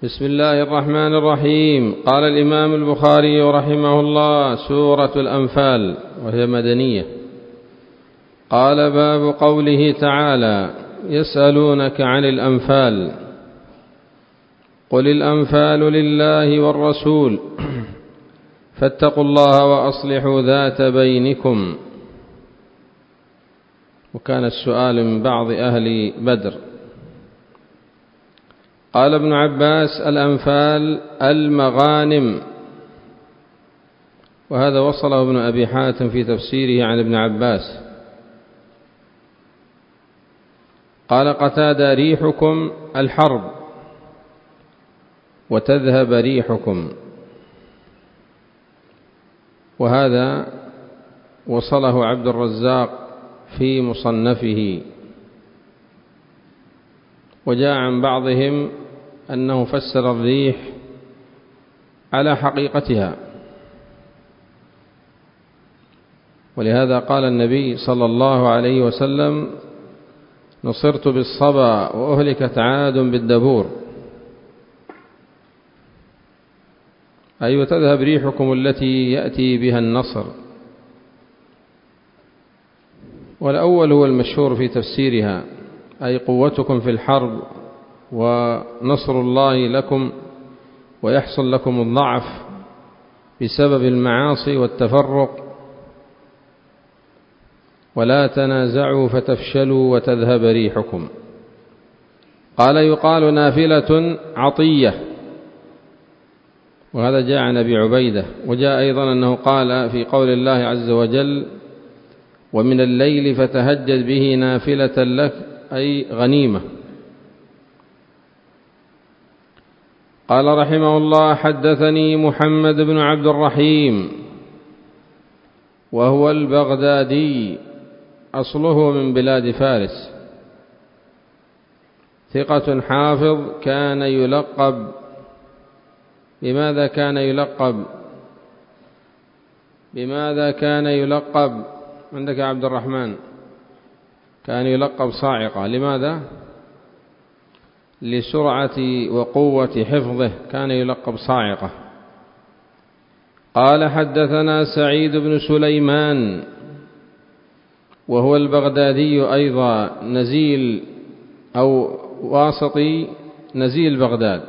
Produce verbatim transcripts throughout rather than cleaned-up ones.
بسم الله الرحمن الرحيم. قال الإمام البخاري رحمه الله: سورة الأنفال، وهي مدنية. قال: باب قوله تعالى: يسألونك عن الأنفال، قل الأنفال لله والرسول فاتقوا الله وأصلحوا ذات بينكم. وكان السؤال من بعض أهل بدر. قال ابن عباس: الأنفال المغانم. وهذا وصله ابن أبي حاتم في تفسيره عن ابن عباس. قال قتادة: ريحكم الحرب وتذهب ريحكم. وهذا وصله عبد الرزاق في مصنفه. وجاء عن بعضهم أنه فسر الريح على حقيقتها، ولهذا قال النبي صلى الله عليه وسلم: نصرت بالصبا وأهلكت عاد بالدبور. أي وتذهب ريحكم التي يأتي بها النصر. والأول هو المشهور في تفسيرها، أي قوتكم في الحرب ونصر الله لكم، ويحصل لكم الضعف بسبب المعاصي والتفرق. ولا تنازعوا فتفشلوا وتذهب ريحكم. قال: يقال نافلة عطية. وهذا جاء عن أبي عبيدة. وجاء أيضا أنه قال في قول الله عز وجل: ومن الليل فتهجد به نافلة لك، أي غنيمة. قال رحمه الله: حدثني محمد بن عبد الرحيم، وهو البغدادي، أصله من بلاد فارس، ثقة حافظ. كان يلقب بماذا كان يلقب بماذا كان يلقب عندك يا عبد الرحمن؟ كان يلقب صاعقة. لماذا؟ لسرعة وقوة حفظه كان يلقب صاعقة. قال: حدثنا سعيد بن سليمان، وهو البغدادي أيضا، نزيل أو واسطي، نزيل بغداد،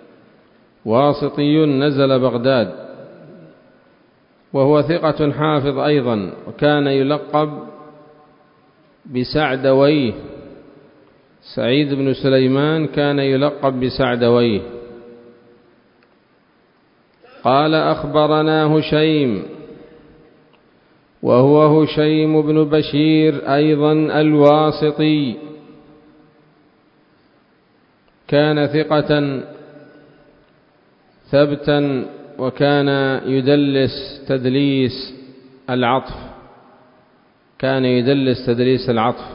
واسطي نزل بغداد، وهو ثقة حافظ أيضا. وكان يلقب بسعدويه. سعيد بن سليمان كان يلقب بسعدويه. قال: أخبرنا هشيم، وهو هشيم بن بشير أيضا الواسطي، كان ثقة ثبتا، وكان يدلس تدليس العطف كان يدلس تدليس العطف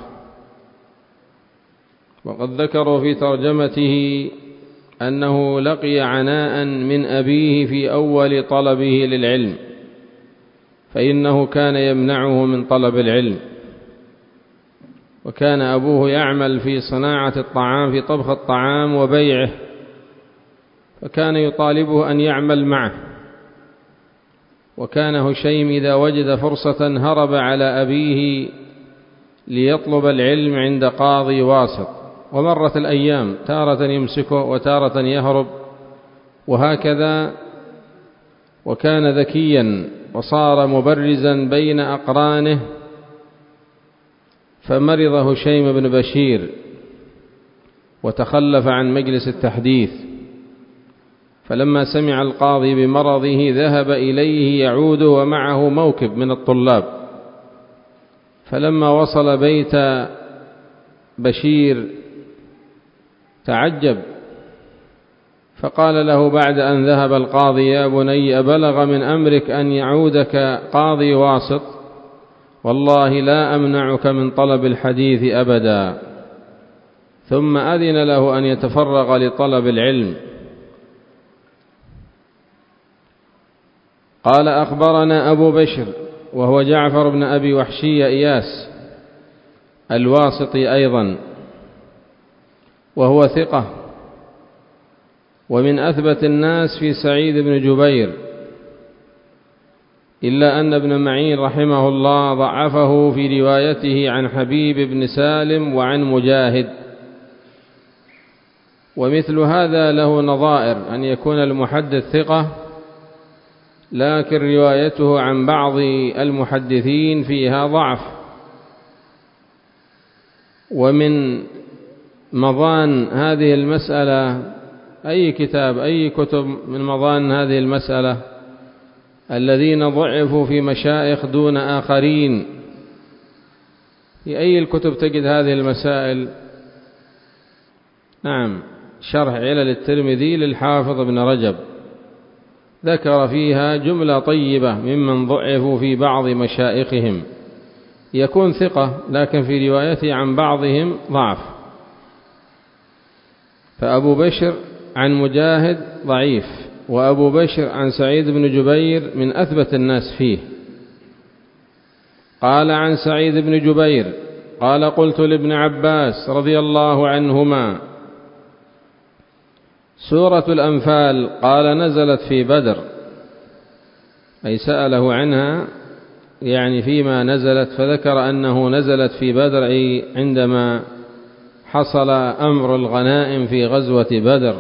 وقد ذكروا في ترجمته أنه لقي عناء من أبيه في أول طلبه للعلم، فإنه كان يمنعه من طلب العلم. وكان أبوه يعمل في صناعة الطعام، في طبخ الطعام وبيعه، فكان يطالبه أن يعمل معه. وكان هشيم إذا وجد فرصة هرب على أبيه ليطلب العلم عند قاضي واسط. ومرت الأيام، تارة يمسكه وتارة يهرب، وهكذا. وكان ذكيا وصار مبرزا بين أقرانه. فمرض هشيم بن بشير وتخلف عن مجلس التحديث، فلما سمع القاضي بمرضه ذهب إليه يعود ومعه موكب من الطلاب. فلما وصل بيت بشير تعجب، فقال له بعد أن ذهب القاضي: يا بني، أبلغ من أمرك أن يعودك قاضي واسط؟ والله لا أمنعك من طلب الحديث أبدا. ثم أذن له أن يتفرغ لطلب العلم. قال: أخبرنا أبو بشر، وهو جعفر بن أبي وحشية إياس الواسطي أيضا، وهو ثقة، ومن أثبت الناس في سعيد بن جبير، إلا أن ابن معين رحمه الله ضعفه في روايته عن حبيب بن سالم وعن مجاهد. ومثل هذا له نظائر، أن يكون المحدث ثقة لكن روايته عن بعض المحدثين فيها ضعف. ومن مظان هذه المسألة أي كتاب أي كتب من مظان هذه المسألة الذين ضعفوا في مشايخ دون آخرين، في أي الكتب تجد هذه المسائل؟ نعم، شرح علل الترمذي للحافظ ابن رجب ذكر فيها جملة طيبة ممن ضعفوا في بعض مشايخهم، يكون ثقة لكن في روايته عن بعضهم ضعف. فأبو بشر عن مجاهد ضعيف، وأبو بشر عن سعيد بن جبير من أثبت الناس فيه. قال عن سعيد بن جبير قال قلت لابن عباس رضي الله عنهما سورة الأنفال قال نزلت في بدر، أي سأله عنها يعني فيما نزلت، فذكر أنه نزلت في بدر، أي عندما حصل أمر الغنائم في غزوة بدر.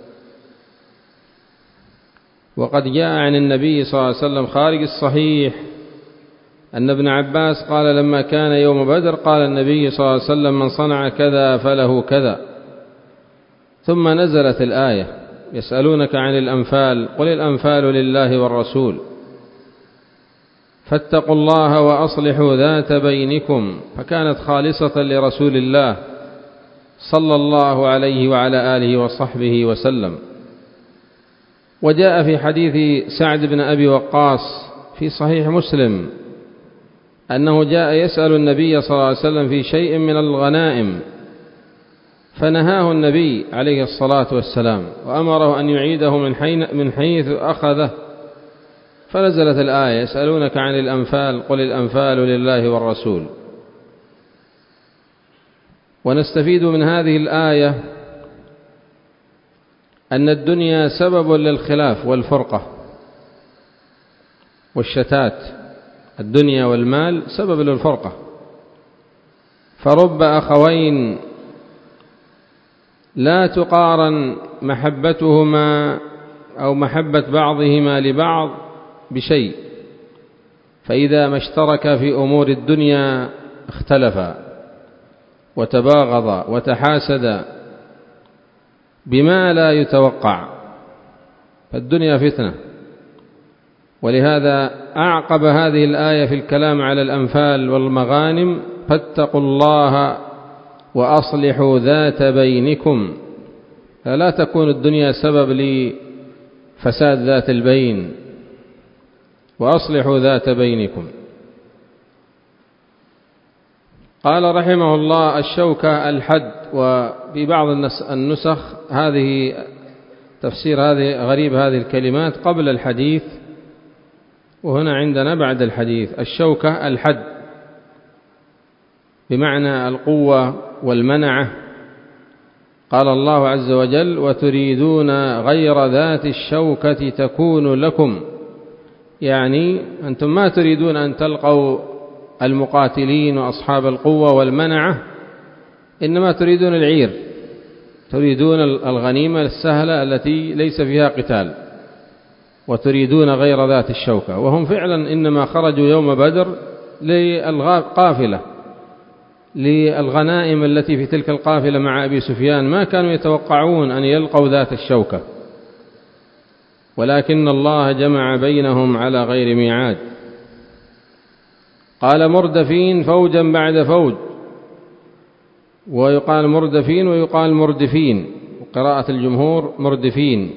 وقد جاء عن النبي صلى الله عليه وسلم خارج الصحيح أن ابن عباس قال لما كان يوم بدر قال النبي صلى الله عليه وسلم من صنع كذا فله كذا، ثم نزلت الآية يسألونك عن الأنفال قل الأنفال لله والرسول فاتقوا الله وأصلحوا ذات بينكم، فكانت خالصة لرسول الله صلى الله عليه وعلى آله وصحبه وسلم. وجاء في حديث سعد بن أبي وقاص في صحيح مسلم أنه جاء يسأل النبي صلى الله عليه وسلم في شيء من الغنائم، فنهاه النبي عليه الصلاة والسلام وأمره أن يعيده من حيث أخذه، فنزلت الآية يسألونك عن الأنفال قل الأنفال لله والرسول. ونستفيد من هذه الآية أن الدنيا سبب للخلاف والفرقة والشتات، الدنيا والمال سبب للفرقة، فرب أخوين لا تقارن محبتهما أو محبة بعضهما لبعض بشيء، فإذا ما اشترك في أمور الدنيا اختلفا وتباغضا وتحاسدا بما لا يتوقع، فالدنيا فتنة. ولهذا أعقب هذه الآية في الكلام على الأنفال والمغانم فاتقوا الله وأصلحوا ذات بينكم، فلا تكون الدنيا سبب لفساد ذات البين، وأصلحوا ذات بينكم. قال رحمه الله الشوكة الحد، وفي بعض النسخ هذه تفسير هذه غريب هذه الكلمات قبل الحديث، وهنا عندنا بعد الحديث. الشوكة الحد بمعنى القوة والمنعة. قال الله عز وجل وتريدون غير ذات الشوكة تكون لكم، يعني أنتم ما تريدون أن تلقوا المقاتلين وأصحاب القوة والمنعة، إنما تريدون العير، تريدون الغنيمة السهلة التي ليس فيها قتال، وتريدون غير ذات الشوكة. وهم فعلا إنما خرجوا يوم بدر للقافلة، للغنائم التي في تلك القافلة مع أبي سفيان، ما كانوا يتوقعون أن يلقوا ذات الشوكة، ولكن الله جمع بينهم على غير ميعاد. قال مردفين فوجا بعد فوج، ويقال مردفين ويقال مردفين، وقراءة الجمهور مردفين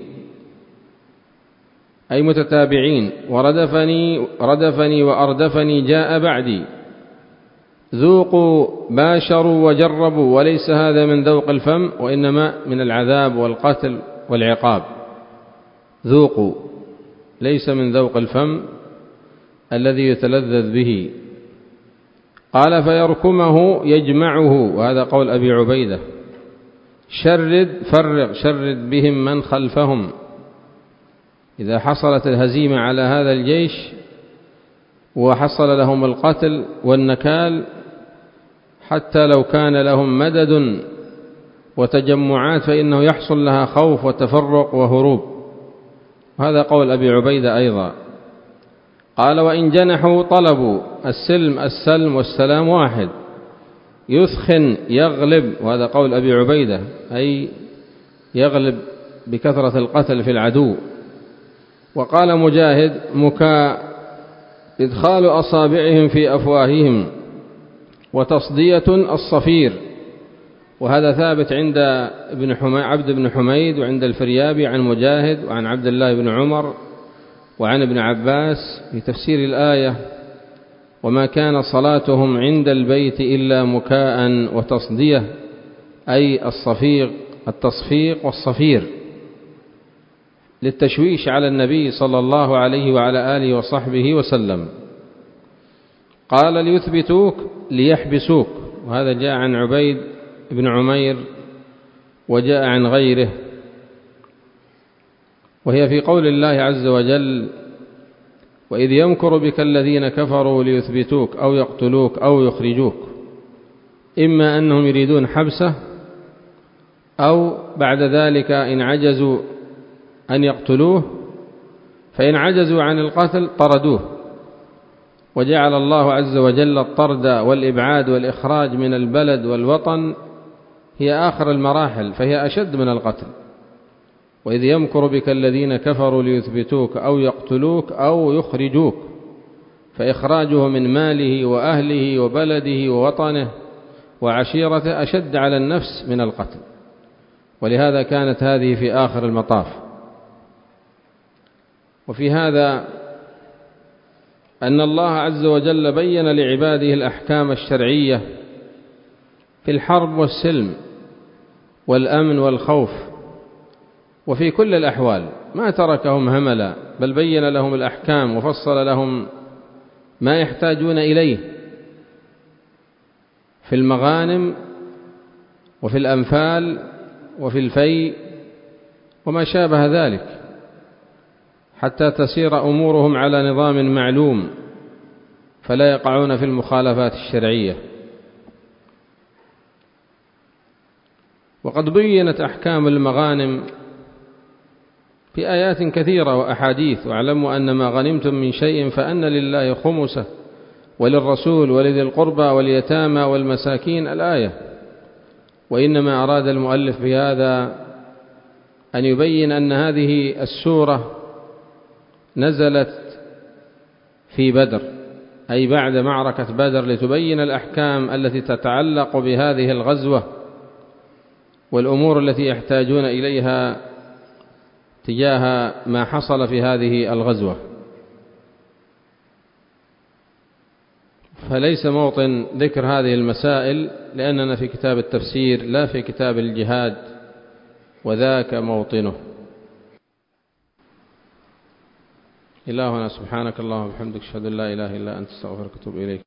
أي متتابعين. وردفني ردفني وأردفني جاء بعدي، ذوقوا باشروا وجربوا، وليس هذا من ذوق الفم وإنما من العذاب والقتل والعقاب. ذوقوا ليس من ذوق الفم الذي يتلذذ به. قال فيركمه يجمعه، وهذا قول أبي عبيدة، شرد فرق شرد بهم من خلفهم. إذا حصلت الهزيمة على هذا الجيش وحصل لهم القتل والنكال، حتى لو كان لهم مدد وتجمعات فإنه يحصل لها خوف وتفرق وهروب. وهذا قول أبي عبيدة أيضا. قال: وإن جنحوا طلبوا السلم السلم والسلام واحد. يثخن يغلب، وهذا قول أبي عبيدة، أي يغلب بكثرة القتل في العدو. وقال مجاهد: مكاء إدخال أصابعهم في أفواههم، وتصدية الصفير. وهذا ثابت عند ابن حمي عبد بن حميد وعند الفريابي عن مجاهد وعن عبد الله بن عمر وعن ابن عباس في تفسير الآية: وما كان صلاتهم عند البيت إلا مكاء وتصدية، أي الصفيق التصفيق والصفير، للتشويش على النبي صلى الله عليه وعلى آله وصحبه وسلم. قال: ليثبتوك ليحبسوك، وهذا جاء عن عبيد بن عمير وجاء عن غيره، وهي في قول الله عز وجل: وإذ يمكر بك الذين كفروا ليثبتوك أو يقتلوك أو يخرجوك. إما أنهم يريدون حبسه، أو بعد ذلك إن عجزوا أن يقتلوه، فإن عجزوا عن القتل طردوه. وجعل الله عز وجل الطرد والإبعاد والإخراج من البلد والوطن هي آخر المراحل، فهي أشد من القتل. وإذ يمكر بك الذين كفروا ليثبتوك أو يقتلوك أو يخرجوك، فإخراجه من ماله وأهله وبلده ووطنه وعشيرته أشد على النفس من القتل، ولهذا كانت هذه في آخر المطاف. وفي هذا أن الله عز وجل بين لعباده الأحكام الشرعية في الحرب والسلم والأمن والخوف، وفي كل الأحوال ما تركهم هملا، بل بين لهم الأحكام وفصل لهم ما يحتاجون إليه في المغانم وفي الأنفال وفي الفيء وما شابه ذلك، حتى تسير أمورهم على نظام معلوم، فلا يقعون في المخالفات الشرعية. وقد بينت أحكام المغانم في آيات كثيرة وأحاديث: واعلموا أن ما غنمتم من شيء فأن لله خمسه وللرسول ولذي القربى واليتامى والمساكين، الآية. وإنما أراد المؤلف بهذا أن يبين أن هذه السورة نزلت في بدر، أي بعد معركة بدر، لتبين الأحكام التي تتعلق بهذه الغزوة والأمور التي يحتاجون إليها تجاه ما حصل في هذه الغزوة. فليس موطن ذكر هذه المسائل، لأننا في كتاب التفسير لا في كتاب الجهاد، وذاك موطنه. إلهنا سبحانك اللهم وبحمدك، أشهد أن لا إله إلا أنت، استغفرك وأتوب إليك.